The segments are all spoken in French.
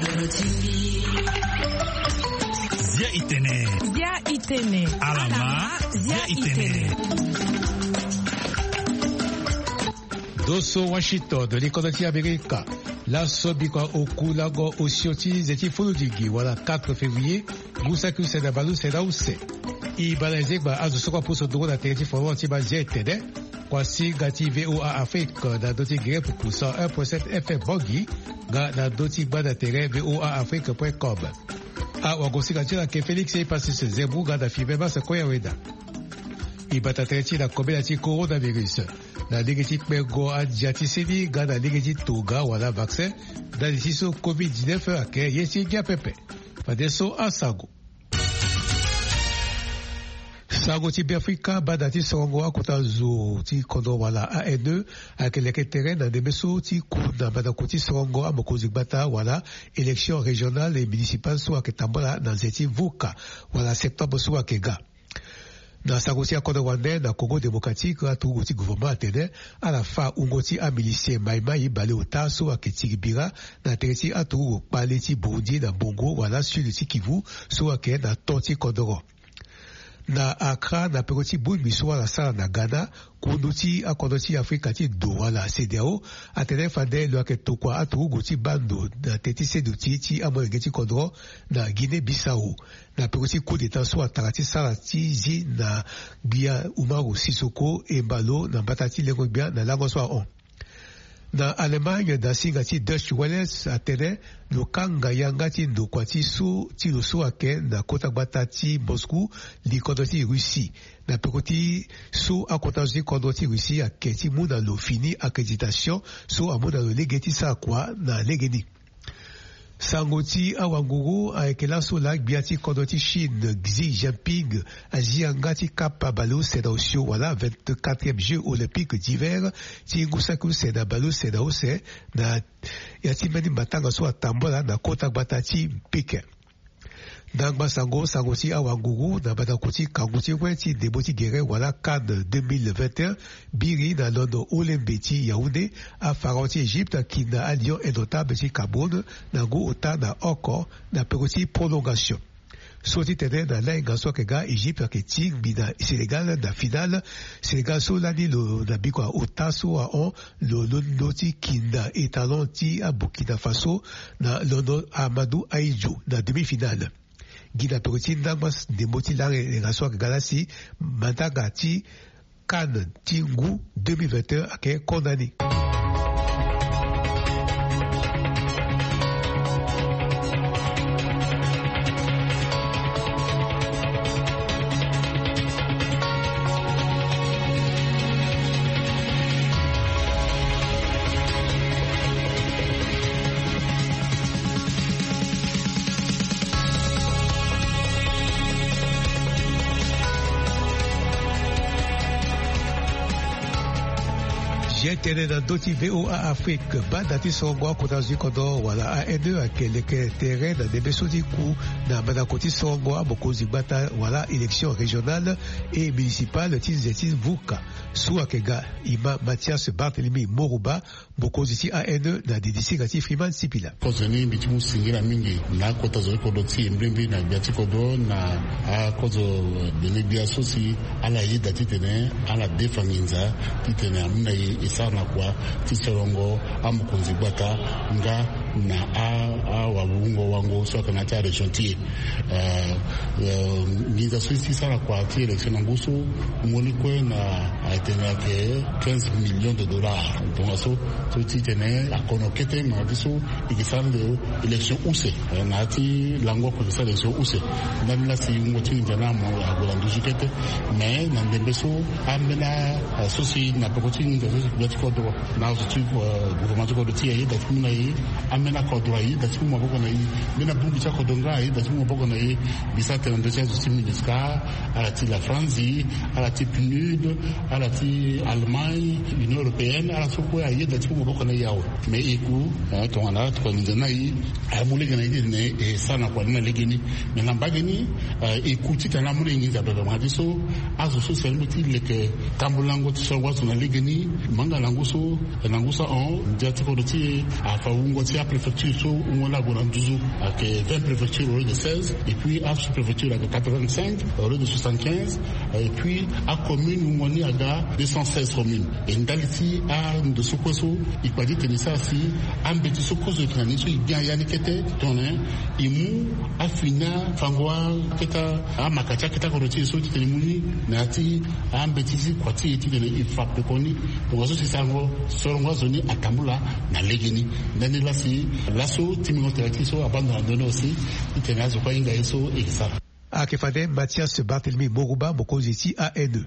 Zia Itene. Alama Zia Itene. Dosso Washington de l'économie américaine. La Sobikwa Okulago Osioti Zeti Fuludigi, voilà 4 février, Moussaku Sedabalou Sedaouse. Ibalazekba Azusokwa Pousso Doro na Tereti Foron Antiba Zetene, Kwasi Gati VOA Afrique, na Doti Gré pour Poussa 1.7 FM Bogi, na Doti Bada Terre VOA Afrique.com. A Wagosi Gatila ke Félix et Passis Zebou Gada Fibeba Sekoya Weda. Ibata Tereti la Kobenati Coronavirus. Na ligeti Pego Adjatisedi Gada ligeti Toga wala vaccin, da lisiso COVID-19 ake yesi gia pepe. Padeso Asago. Sago ti Afrika badati songo akuta zo ti kondo wala AN2 ake leke terrain na demeso ti kuna badakoti songo amokozi bata wala élection régionale et municipale so ake tambola na zeti vuka wala septembre so ake ga. Na sagosi akoda wane na Congo démocratique a tuguti gouvernement atene à la fin ungoti a milicien maimai bale otaso aketi bira na tereti atu paleti Burundi na Bongo wala sud ti Kivu so ake na toti Kodoro. Na Accra na peroti bun miswa la sala na Ghana kunduti akodoti Afrika ti do wala CEDEAO atene fade lo ake tokwa atu guti bando na teti seduti ti amorgeti Kodoro na Guinée-Bissau na peroti coup d'état so atarati sala ti zi na bia Umaru Sisoko Embalo na batati lengo bia na lango so on. Na Allemagne da singati Dutch Welles atene lo kanga yangati ndo kwati su ti lo so ake na kota batati Moscou li kodoti Russie na pekoti su akotasi kodoti Russie ake ti muna lo fini accréditation so amuna lo legeti sa kwa na legeni. Sangoti awanguru aikela so lag biati kodoti Chine Xi Jinping aziangati kapa balo sedosio wala 24e Jeux olympiques d'hiver ti ngusaku seda balo sedose na yati meni batanga so atambola na kota batati Pékin. Nangba sangoti awanguru na badakoti kanguti wenti deboti gere wala CAN 2021 biri na londo olembeti Yaoundé a faranti Égypte qui na allion indotable ti Cameroun na go ota na oko na peroti prolongation. Soti tene na lenga so kega Égypte ke ting bina Sénégal na finale Sénégal so lani lo na bikwa ota so a on lo londo ti kinda etalon ti a Burkina Faso na londo Amadou Ahidjo na demi-finale. Guida Peroti Nangmas de Motilare Raswa Galasi Mantagati CAN Tingu 2021 ake condamné. Tene na doti VOA Afrique badati songo kotazi kodo wala AN2 akeleke terrain na debeso di ku na badakoti songo abokozi bata wala élection régionale et municipale ti zeti vuka so akega ima Mathias Barthélemy Moruba bokozi ti AN2 na DDC gati Freeman Sipila kozeni bitimu singira mingi na kotazo kodo ti mbrimbi na biati kodo na a kozo bene biaso si ala yida ti tene ala defanginza ti tene amna isa na kwa tisorongo amukonzi bata nga na a wabungo wango so kana ta region ti ngiza swisi sara kwa ti election nguso moni ko na atena ke 15 millions de dollars donc so ti tene akonokete ma biso ikisande election use na ti lango ko sa election use na la si ngoti njana mo agola ndujikete mais na ndembeso amena sosi na pokoti ngati kodo na zo gouvernement ko do ti yi da tumna yi amena kodo yi da tumu boko na yi mena bumbi cha kodo ngai da tumu boko na yi bisate ndo cha zo ministra ala ti la France ala ti PNUD ala ti Allemagne Union européenne ala so ko yi da tumu boko na yawo mais iku to ana to nzana yi amule gana yi ne e sana kwa na legeni mais na bageni iku ti kana mule ngi za baba madiso azo so selmuti leke tambulango ti so waso na legeni manga languso on jati ko ti afa ungo ti préfecture so on a Bonanduzu avec 20 préfectures au lieu de 16 et puis à sous-préfecture avec 85 au lieu de 75 et puis à commune où on y a 216 communes et ndaliti à de sokoso il pas dit que ça si en petit sokoso qui n'ani so il bien yani kete toné imu afina fangwa keta a makacha keta koroti so titemuni nati en petit kwati eti de il frappe koni donc ça c'est ça sorongo zoni atambula na legini ndani la si laso timingoterati so abandonné aussi itenazo kwa inga eso ekisa akefade Mathias Barthélemy Moruba mokoziti ANE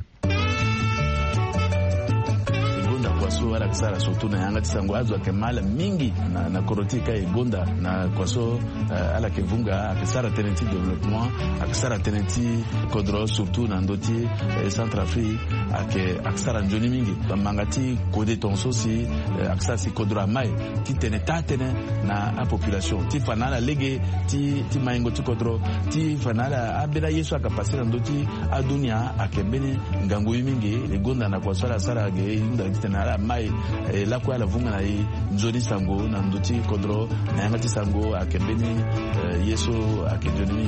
kwaso wala kisara surtout na yanga tisango azo akemala mingi na korotika egonda na kwaso ala kevunga akisara tenenti développement akisara tenenti kodro surtout na ndoti Centrafrique akisara njoni mingi mangati kode tonso si akisara si kodro mai ti tene na a population ti fanala lege ti maingo ti kodro ti fanala abela yesu akapasira ndoti adunia akembeni ngango mingi egonda na kwaso ala sara ge inda tena mai la kwa la vunga na nzoni sango na ndoti kodro na yangati sango akembeni yeso akejoni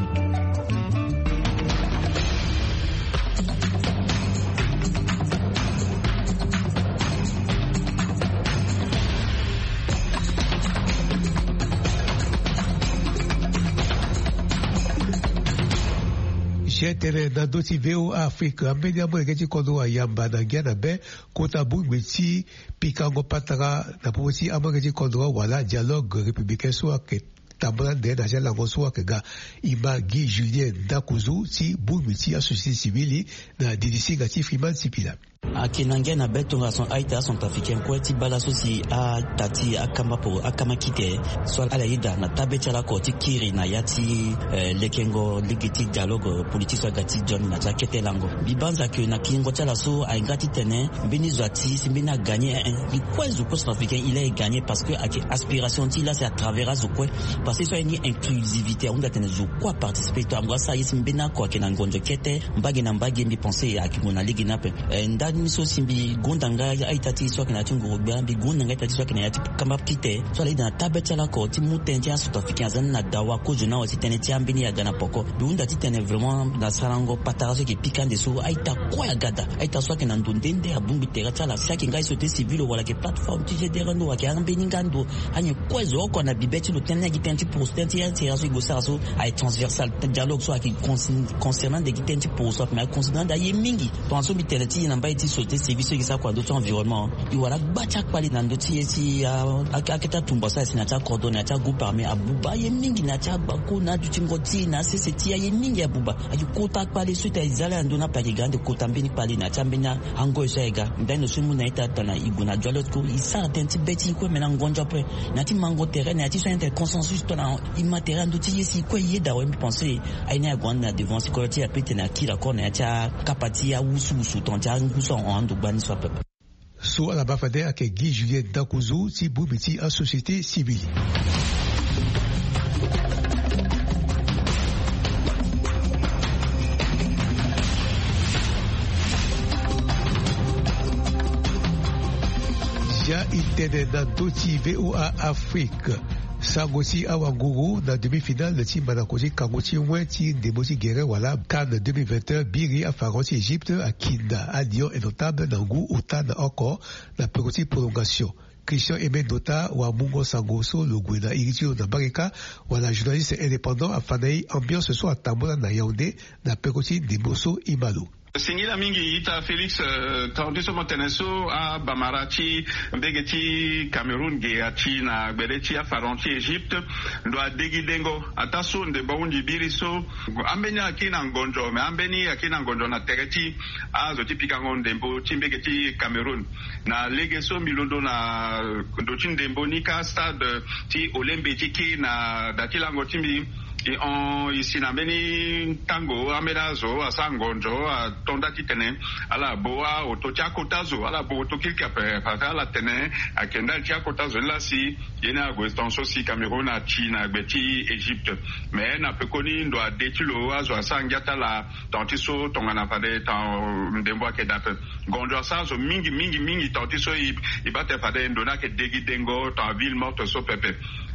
Tere na doti veo Afrika ambeni amo egeti kondo ayamba na giana be kota bungwiti pikango patara na posi amo egeti kondo wala dialogue républicain soit que tambana de na jala ngoso que ga ima Guy Julien Dakuzu si bungwiti a société civile na DDC gati Freeman Sipila akinangia na beto rason aita son africain ko ti bala so si a tati akama po akama kite so ala ida na tabecha la ko ti kiri na yati lekengo ligiti dialogue politique so gati John na jakete lango bibanza ke na kingo tala so a ngati tene bini zwati simbina gagner il kwezu ko son africain il est gagné parce que ak aspiration ti là c'est à travers azokwe parce que so ni inclusivité on gatene zo quoi participer to amwa sa simbina ko akinangonjo kete mbagi na mbagi mbi penser akimona ligi nape ndani so simbi gondanga aitati so kana tingo bi gondanga aitati so kana yati kama kite so la ida tabeta la ko ti mutenja South Africain zan na dawa ko jona wasi tene ti ambini ya gana poko biunda ti tene vraiment na sarango pataraso ki pikande so aita ko ya gada aita so kana ndondende abumbi tera tala saki ngai société civile wala ke plateforme ti je derando wa ke ambini ngando anye ko zo ko na bibeti lo tene ki tenti pour tenti ya ti so go sa so ai transversal dialogue so ki concernant de ki tenti pour so mais concernant da yemingi to so bitelati na mbai ti société civile qui ça quoi d'autres environnement il wala bacha kwali na ndoti esi aketa tumba sa sina cha coordonner cha groupe armé abuba yemingi na cha bako na dutingoti na seseti ya yemingi abuba akikota kwali suite izala ndona pa gigande kota mbini kwali na cha mbina ango isega ndani sumu na ita na iguna dialogue ko isa tenti beti ko mena ngonja pe na ti mango terrain na ti so inter consensus to na immatériel ndoti esi ko yeda we penser aina gwanda devant sécurité ya pete na kila kona ya cha kapati ya usu tonja nguso en ndubani so peuple so ala bafade ak Guy Julien Dakuzu ti bubiti en société civile ja itene na doti VOA Afrique Sangosi Awanguru na demi-finale ti Manakosi Kangoti Wenti Demosi Guerre wala Cannes 2021 Biri a Faransi Égypte à Kinda à Lyon et notable Nangou Otan encore la petite prolongation. Christian Aimé Dota ou Mungo Sangoso le Gwena Iritio na Barika wala journaliste indépendant a Fanaï ambiance soit à Tambola na Yaoundé na Pekoti Demoso Imalo. Singila mingi ita Felix taondiso moteneso a Bamarati mbegeti Cameroun ge ati na gbedeti a Faranti Egypte ndo a degidengo ataso nde baundi biriso ambeni akina ngonjo me ambeni akina ngonjo na tereti a zoti pikango ndembo timbegeti Cameroun na legeso milondo na ndochi ndembo nika stade ti Olembe tiki na datilango timbi ici na beni tango amelazo asangonjo atonda titene ala boa otocha kotazo ala bo tokilka pe ala tene akenda tia kotazo la si yena gwestanso si Cameroun a China beti Egypte mais na pekoni ndo adetilo azo asangata la tantiso tongana pade tan ndembo akeda pe gonjo asazo mingi tantiso ibate pade ndona ke degi dengo tan ville morte so pepe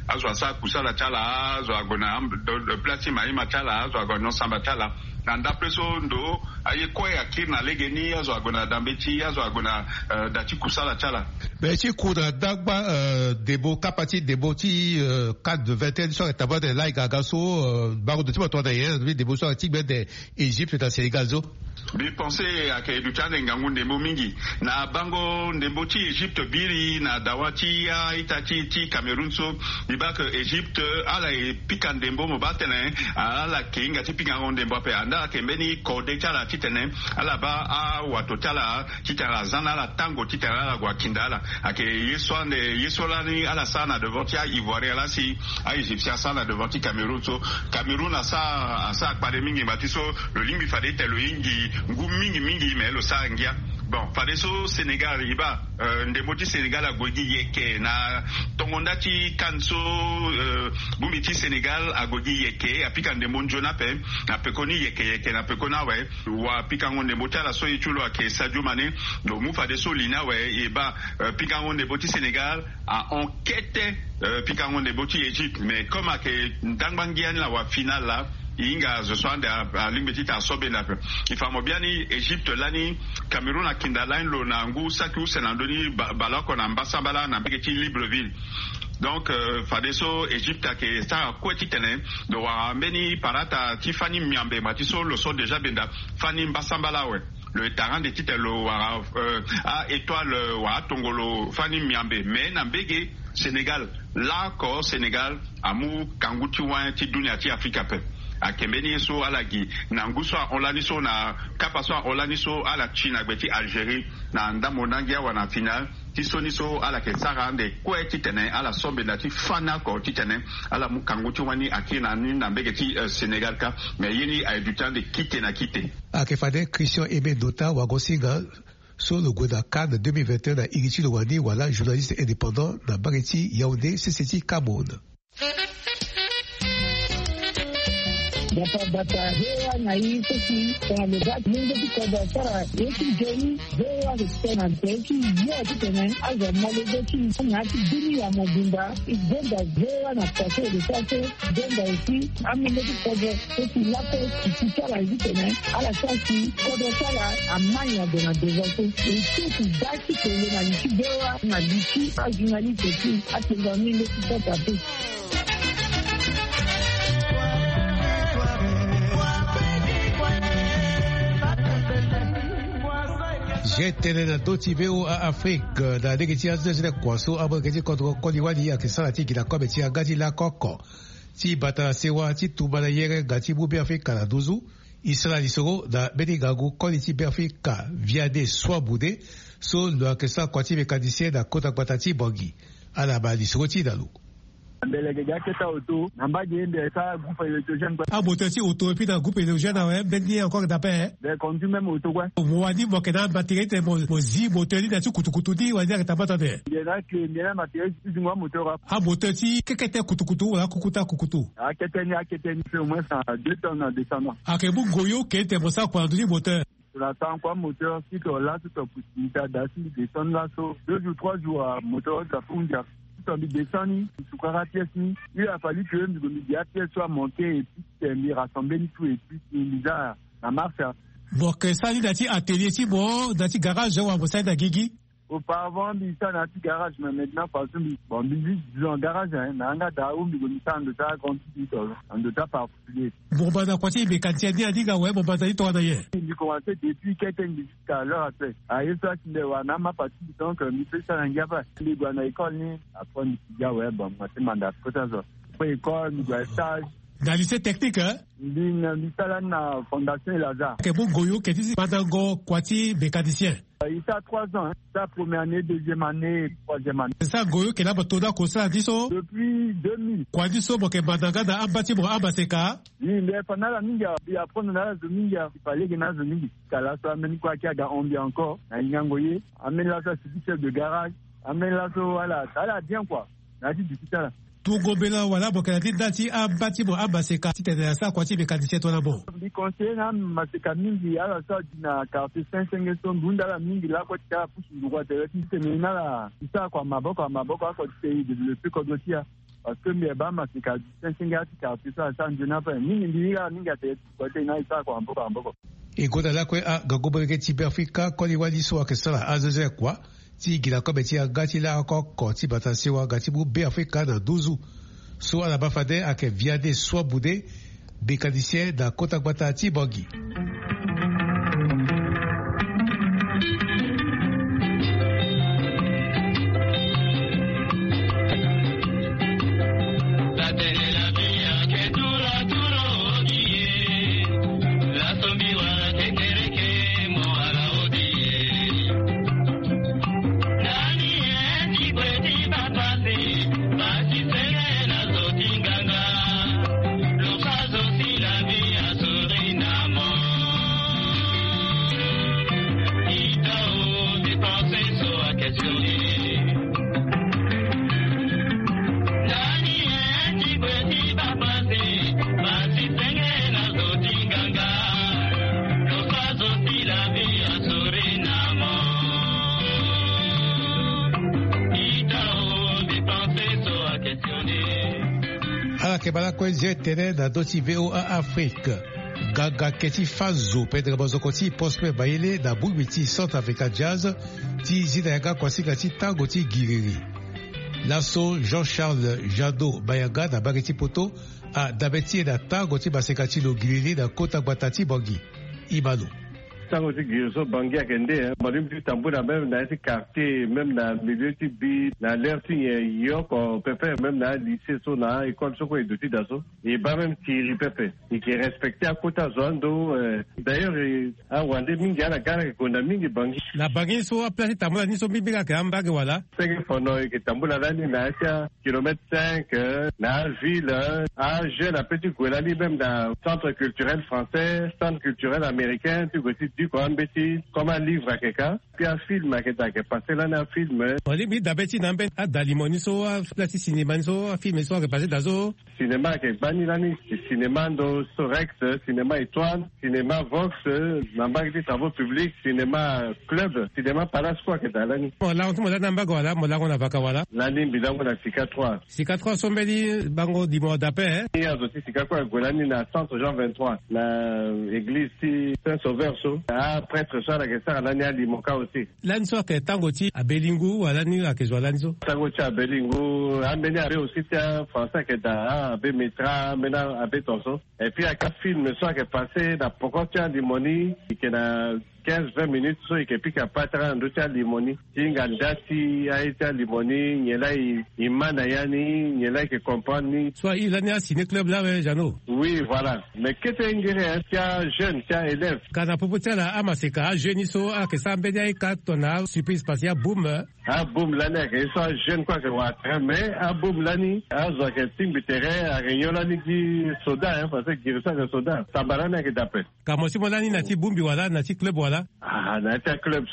azwa sa kusala chala azwa gona place maima chala azwa gona samba chala nanda preso ndo aye kwe akir na legeni azwa gona dambeti azwa gona dati kusala chala Merci kuna dagba debo kapati debo ti 4 de 21 sur taba de like agaso baro de ti bato d'ailleurs debo sur ti de Égypte da Sénégal zo bi penser à que du tane ngangu ndembo mingi na bango ndembo ti Égypte biri na dawati ya itati ti Cameroun so diba que Égypte ala e pika ndembo mo batene ala kinga ti pika ndembo pe anda kembeni kode tala titene ala ba a wato tala titara zana la tango titara la gwa kindala ake yesola ni ala sana devant ti Ivoire ala si a Égyptien sana devant ti Cameroun so Cameroun asa pa de mingi batiso le limbi fade telo ingi mingi mais le sangia bon fade so Sénégal riba ndemoti Sénégal agogi yeke na tongonda ti kanso bumiti Sénégal agogi yeke apika ndemo njona pe na pekoni yeke na pekona we wa pika ngonde motala so yichulo ake Sadio Mané do mu fade so lina we eba pika ngonde boti Sénégal a enquête pika ngonde boti Égypte mais comme ake ndangbangian la wa final là inga zo swande a limbeti ta sobe na pe ifamo biani Egypte lani Cameroun a kindaline lo na ngu saku senandoni balako na mbasabala na begeti Libreville donc fadeso Egypte ke sa kweti tene do wa mbeni parata Tiffany Miambe matiso lo so déjà benda Fani Mbasambala we le terrain de titelo a étoile wa tongolo Fani Miambe mais na mbege Sénégal là ko Sénégal amu kanguti wa ti dunia ti Afrika pe akembeni so alagi na nguso onlaniso na kapaso onlaniso ala China gbeti Algérie na ndamonangia wana final tisoniso ala ke sarande kwe titene ala sombe na ti fana ko titene ala mukanguti wani akina ni na mbegeti Sénégal ka mais yini a du temps de quitter na quitter akefade Christian Aimé Dota wagosinga sur le Goda Cannes 2021 na Iriti Lowani wala journaliste indépendant na Bageti Yaoundé CCT Cameroun. Data hewa na hii sisi kwa lugati mingi kwa sara yeki jeni hewa kutena teki yote tena aza malogoti ngati dini ya mobimba igenda hewa na pase de sase genda isi amileti kwa sisi lapo kitala hivi tena ala sasi kwa sara amanya de na devote isi daki tele na nchi hewa na nchi ajinali teki atenga mingi kwa tapu J'ai tenu dans d'autres vidéos à Afrique, dans les gens de Kwaso, à Brésil contre Koliwani, à Kisarati, qui l'a commis à Gadi la Koko. Si Bata Sewa, si Toubana Yere, Gati Boubi Afrika, la Douzou, Israël Isoro, dans Benigago, Koliti Afrika, via des soins boudés, sur le Akessa Kwati mécanicien, dans Kota Batati Bogi, à la Bali Soroti Dalou. Abotati auto et puis dans groupe électrogène ouais benni encore d'après de conduire même auto quoi wadi bokena batterie te mozi moteur na kutukutu di wadi ka tabata de yana que yana matériel du moteur abotati kekete kutukutu wala kukutu aketeni fait au moins 2 tonnes de descendant akebu goyo kete mosa kwa nduni moteur la temps quoi moteur si que là tout possibilité d'assister descendre là so 2 ou 3 jours moteur ça fonde on descend, il a fallu que les pièces soient montées et puis rassembler tout et puis la marche. Bon, que ça, il a dit atelier, si bon, dans le garage, on va s'aider à Guigui. Auparavant, il y a un petit garage, mais maintenant, parce que, bon, disons, garage, il y a un daou, il y a un de ta grande petite, un de ta particulier. Bon, bah, dans quoi il y a quand il y a dit, ouais, bon, bah, t'as dit, toi, d'ailleurs. Il a commencé depuis quelqu'un jusqu'à l'heure actuelle. À il soit qu'il y a un ma partie, donc, il fait ça, il y a pas. Il y a une école, après, il y a, ouais, bon, moi, c'est mandat, c'est ça. Après, l'école, il y a un stage. Dans le lycée technique, hein? La Fondation Lazare. Que bon, Goyo, qui dit, Madango, Kwati, mécanicien. Il a 3 ans, hein. Ça, première année, deuxième année, troisième année. C'est ça, Goyo, qui est là, Toda, Kosa, Diso? Depuis 2000. Quoi, Diso, bon, que Madanga, dans un bâtiment, Abaseka? Oui, mais pendant la Minga, il apprend dans la Minga, il fallait qu'il y ait une Minga. Là, ça amène quoi qu'il y a on vient encore, à Nyangoye, amène là, ça, c'est chef de garage, amène là, ça, voilà, ça, là, bien, quoi. Là, dit, c'est ça, là. Tout gobela wala boka dit dati a bâtiment abaseka ti te ça quoi ti mécanicien toi là-bas. Di conseiller na maseka mingi ala ça dina carte 500 son bunda la mingi la ko ta pusu ngwa te ti te mina la ça quoi maboko ko te développer ko dotia parce que mais ba masika senga tika pisa sanjuna pa ninga te kote na isa kwa mboko e goda la kwe a gagobeke tibe Afrika ko li wadi so akesala azoze kwa ti gila ko beti agati la ko ti batasi wa gati bu be Afrika na 12 so ala bafade ake viade so bude bekadisien da kota gbata ti bogi. Kebala kwenye tene na doti VOA Afrique. Gaga keti fazo pedra bozokoti pospe baile na bumiti Centre Africa Jazz ti zinayaga kwasika ti tango ti giriri. Lasso Jean-Charles Jadot bayaga na bageti poto a dabeti na tango ti baseka ti lo giriri na kota gbatati bongi. Imalo. Tango ti girso bangi akende malim ti tambuna même na ti quartier même na milieu ti bi na l'air ti yoko pepe même na lycée so na école so ko edoti daso et ba même ti pepe et qui respecté à kota zondo d'ailleurs a wande mingi ala gara ko na mingi bangi na bangi so a place tambula ni so bibiga ka ambage wala senge fono ke tambula lani na tia kilomètre 5 na ville a jeune a petit golani même dans centre culturel français centre culturel américain tu go comme un livre à quelqu'un, puis un film à quelqu'un qui est passé là un film. On dit d'abord n'importe à Dalimoni so à place cinéma so à film so à passer d'azo. Cinéma qui est banni l'année, cinéma do Sorex, cinéma Étoile, cinéma Vox, n'importe des travaux publics, cinéma Club, cinéma Palace quoi qui est dans l'année. Bon là on dit n'importe quoi là, là on a vaca voilà. L'année bilan la Sika 3. Sika 3 sombeli bango di mois d'après. Il y a aussi Sika quoi Golani na centre Jean 23, na église Saint-Sauveur so. Ah, prêtre ça la question l'année à Limoka aussi. L'année soit que Tangoti à Belingu ou à l'année à Kezwalanzo. Tangoti à Belingu, à Béniaré aussi c'est français qui est à Bémetra, maintenant à Bétonso. Et puis à quatre films soit que passé dans Pocotia Limoni qui est 15-20 minutes so ikipika patra ndocha limoni tinga ndati aita limoni nyela imana yani nyela ke comprendre soit il a signé club là Jano. Oui voilà mais que tu ingéré un jeune un élève kana popotia la amaseka jeune so a que ça mbenya ka tona surprise spatiale boom ah boom l'année que ça jeune quoi que wa mais ah boom l'année ah zo que tim bitere a renyola ni ki soda parce que girisa que soda tabarana que d'après kama si molani na ti boom bi wala na ti club wala. Ah, dans un club,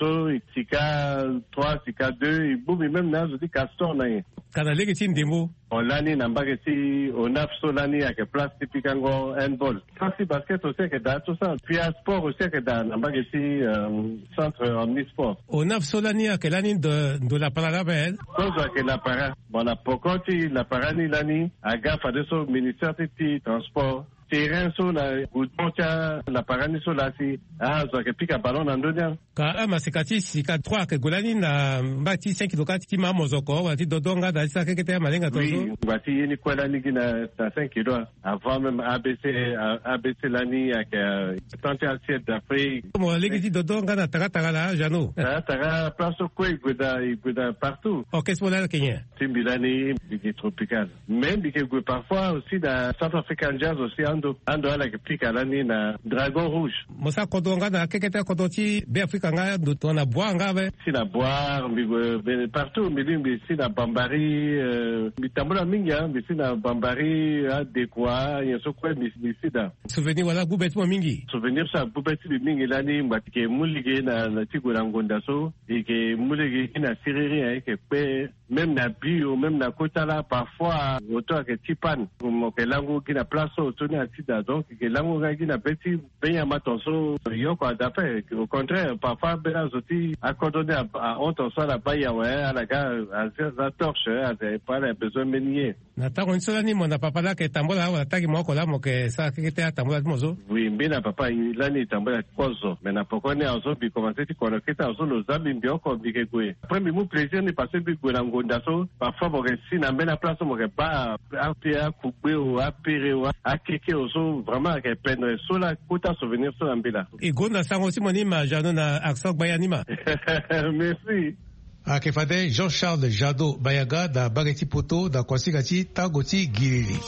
Sika 3, Sika 2, et boum, et même là, je dis Castor, là. Quand on a les démo. On l'a dit, on a fait l'année avec place typique en handball. Quand basket aussi, que dans tout ça. Puis un sport aussi, que dans centre omnisport. On a fait l'année avec l'année de la parade. Cause que la parade. Bon, la pocoti, la parade, l'année, à gaffe à ce ministère du transport. Terrain sur la Goudmontia, la parani sur la si, ah, ça que pique un ballon en donnant. Quand un massicati, si 4-3, que Golani n'a bâti 5 km, qui m'a mozoko, ou a dit Dodonga, dans sa quelque malinga tozo. Oui, bâti Nicolas Nigi na 5 km, avant même ABC l'année, avec 31 siècle d'Afrique. Mon légiti Dodonga na Taratara là, Jano. Tara, place au quoi, il goûte partout. Oh, qu'est-ce qu'on a le Kenya? Timbilani, il tropical. Même, il goûte parfois aussi dans Centre African Jazz aussi, ando ala kipika lani na Dragon Rouge. Mosa kodonga na keketa kodoti be Afrika nga do na boire nga be. Si na boire partout milimbi si na Bambari mitambula mingi si na Bambari adekwa yeso kwa misida. Souvenir wala bubet mo mingi. Souvenir sa bubet mingi lani mbatike mulige na tigura ngonda so ike mulige na siriri ke pe même na bio même na kotala parfois auto ke tipan mo ke lango ki na place autour na Matida. Donc, l'angogagi n'a pas été bien matonso, yoko adapé. Au contraire, parfois, Bela Zoti a coordonné à Ontonso, à la Bayawe, à la gare, à la torche, à des besoins miniers. Nataka nsolani mwana papa la ke tambola wa taki moko la moke sa kete tambola mozo. Oui, mbina papa ilani tambola kozo. Mais na pokone azo bi commencer ti kono keta azo lo zambi mbio ko bige kwe. Après mi mu plaisir ni passer bi kwe na ngonda so parfois bo si na mbena place mo ke ba apia kubwe o apere o akeke ozo vraiment ke peine so la kota souvenir so mbila. E gonda sango si moni ma jano na akso bayanima. Merci. Akefade Jean-Charles Jado Bayaga da Bageti Poto da Kwasigati Tagoti Girili.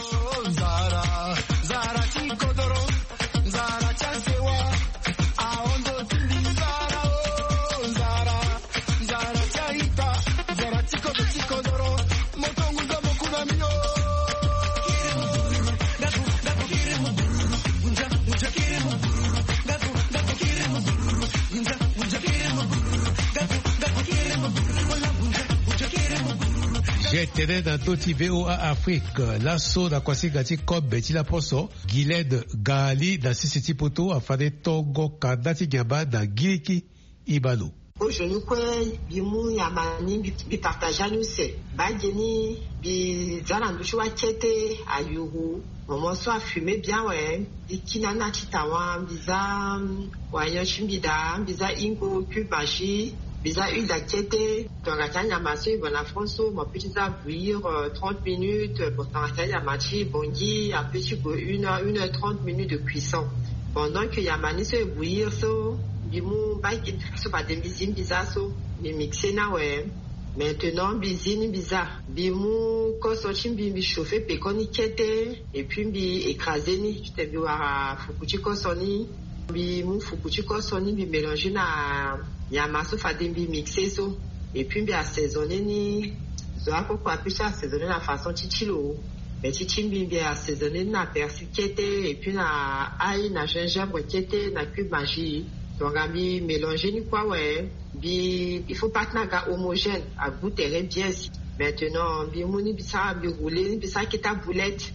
J'étais dans Toti VOA Afrique, l'assaut d'Akwasi Kob Betty La Poso, Giled Gali dans Sisiti Poto, Afade Togo Kadati Gaba dans Giriki Ibalo. Aujourd'hui, bimu yamani bipartageant nous c'est bageni bizalandu chwa kete ayuhu moment soit fumé bien ouais bikinana chitawan biza wayo chimbida biza ingo kubashi biza huile d'acquête dans la canne à masser bon la France mon petit à bouillir 30 minutes pour dans la canne à masser bongi un petit peu 1h30 minutes de cuisson pendant que yamani se bouillir so bimu baki so pas de bisine bizaso mi mixer na ouais maintenant bisine biza bimu ko so chimbi bi chauffer pe koni kete et puis bi écraser ni tu te biwa fukuchi ko soni bimu fukuchi ko soni bi mélanger na yamaso fadimbi mixer so et puis bi assaisonner ni zo ako ko apisa assaisonner la façon chichilo mais chichimbi bi assaisonner na persil kete et puis na ail na gingembre kete na cube magie donc ami mélanger ni quoi ouais bi il faut pas que homogène à goût très bien maintenant bi moni bi ça bi rouler bi ça qui ta boulette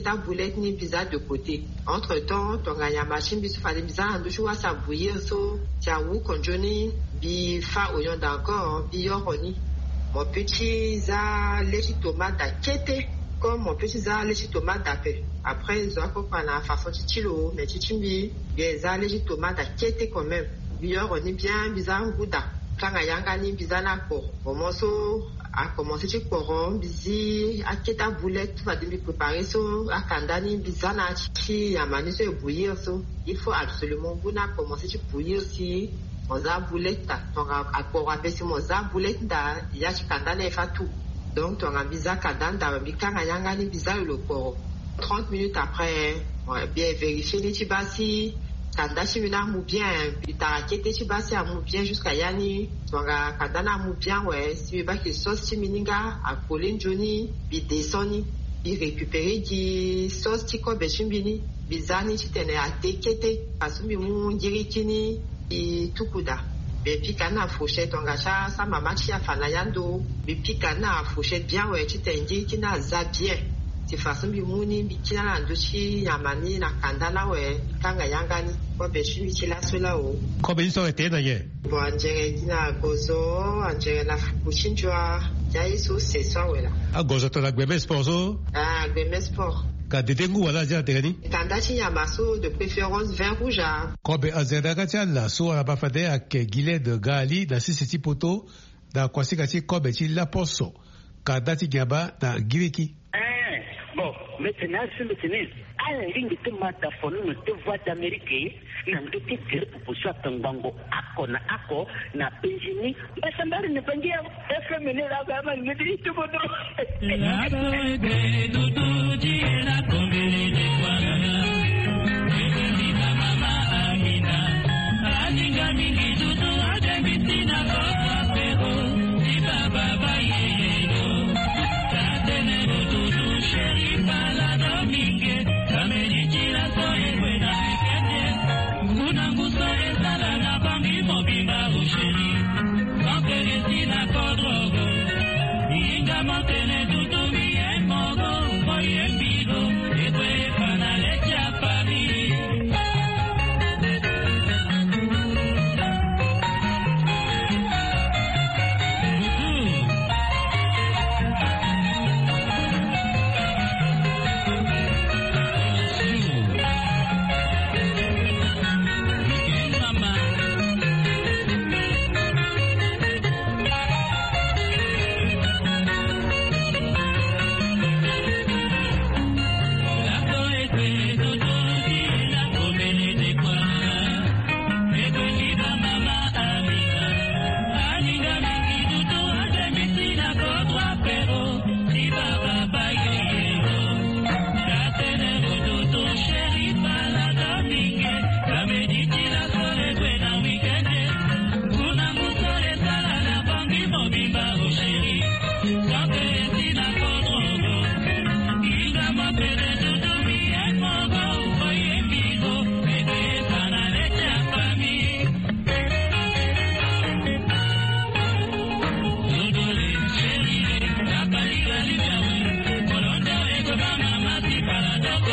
ni pizza de côté entre temps ton gagna machine bi so fa de pizza ando choua ça bouillir so tia wu konjoni bi fa oignon d'encore bi yoroni mon petit za lait tomate d'akete comme mon petit za lait tomate d'appel après zo ko na façon chichilo mais chichimbi bi za lait tomate d'akete quand même bi yoroni bien bizarre gouda kanga yanga ni bizarre na ko moment so a commencé ci coron bizi aketa boulette va devoir préparer so akandani bizana ci yamani so bouillir so il faut absolument buna commencer ci bouillir si moza boulette donc a pour appeler si moza boulette da ya ci kandana fa tout donc ton biza kadanda bikanga yanga ni bizarre le coron 30 minutes après bien vérifier les tibasi kandashi mina mu bien bitarakete chibasi amu bien jusqu'à yani twanga kadana mu bien ouais si ba que sauce chimininga a colin joni bi desoni bi récupérer di sauce tiko beshimbini bizani chitene atekete asumi mu ngirikini i tukuda be pikana fourchette twanga cha sa mama chia fana yando bi pikana fourchette bien ouais chitengi kina za bien de façon bimuni bikina na ndochi yamani na kandana we kanga yangani ko beshi bikila sola o ko be so ete na ye bon angere dina gozo angere na fuchinjwa yaiso se so wela a gozo to la gbeme sport gbeme sport ka detengu wala ja tegani kandachi yamaso de préférence vin rouge ko be azeda ka la so ala bafade ak Giled Gali da Sisiti Poto da Kwasigati ko be ti la poso kadati gaba da Giriki. Bon, maintenant, c'est le tennis. À la ligne de mataphone, nous te voix d'Amérique, nous te dire pour ça, Tangango, Ako, na Péjini, mais ça m'a ne pas dire, efféminé la gamme, me dit tout le monde. La bébé, doudou, dit la combine de Guadana, et la maman Amina, Aninga Mingi, doudou, Ademitina, Papa, Pero, si Baba, Baye. Chérie, balada mingue, kameni la soye buena weekend. Kuna gusto esala na bangi mobimba u chérie. Kampere sina kodrogo. Inga montene tutu mi en mogo, boy en bigo. Ekwe pana lecha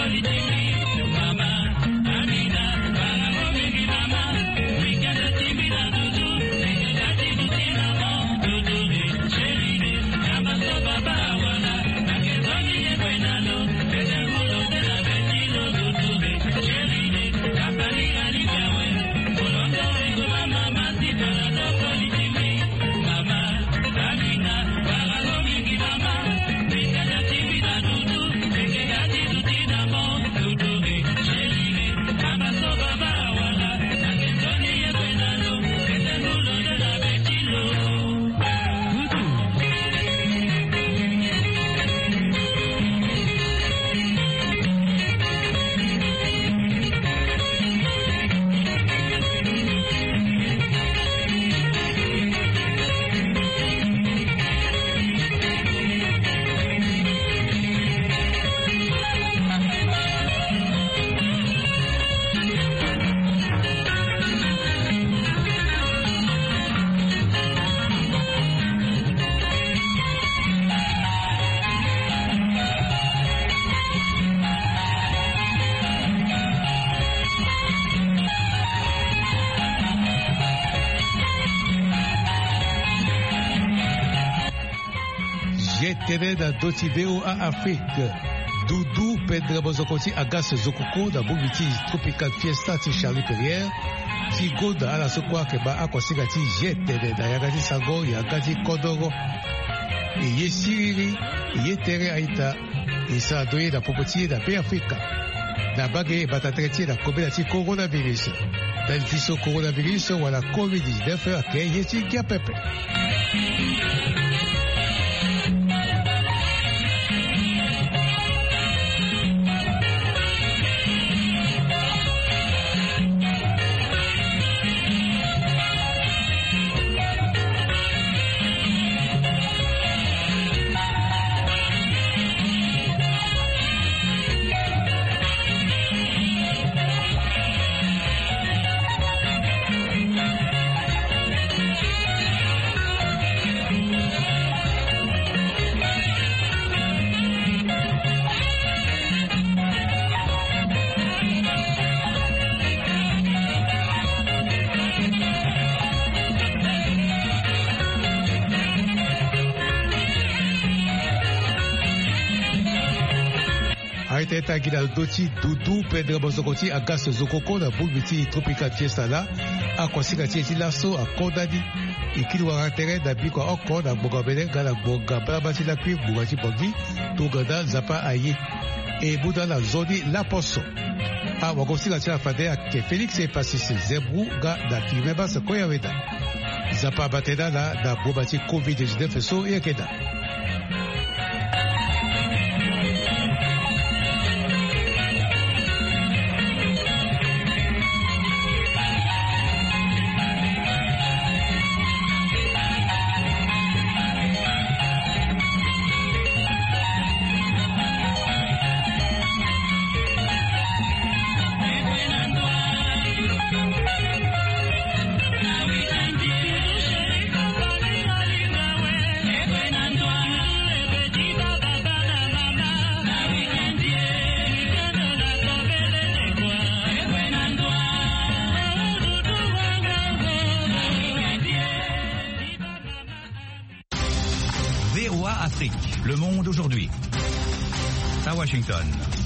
Tene na Dotideo a Afrique. Doudou Pedra Bozokoti Agas Zokoko da Bubiti Tropical Fiesta ti Charlie Perrière. Ti Goda ala sokwa keba akwasiga ti Jetene da Yagati Sago Yagati Kodoro. E Yesiri Yetere Aita. E sa doye da Popoti da Pe Afrika. Na bagay batatreti da Kobe da ti coronavirus. Dan tiso coronavirus wala COVID-19 ake yeti kia pepe. Aiteta Gidal Doti Doudou Pedra Bozokoti Agas Zokoko na Bulbiti Tropical Fiesta la akwasika ti laso akodadi ikilwa tere da biko oko na bogabele gala bogabla batila kwi bugati bogi tugada zapa ayi e buda la zodi la poso a wakosika ti afade ke Felix e pasisi zebru ga da kimeba se koyaweda zapa bateda la da bobati COVID-19 so yekeda. VOA Afrique, le monde aujourd'hui. À Washington.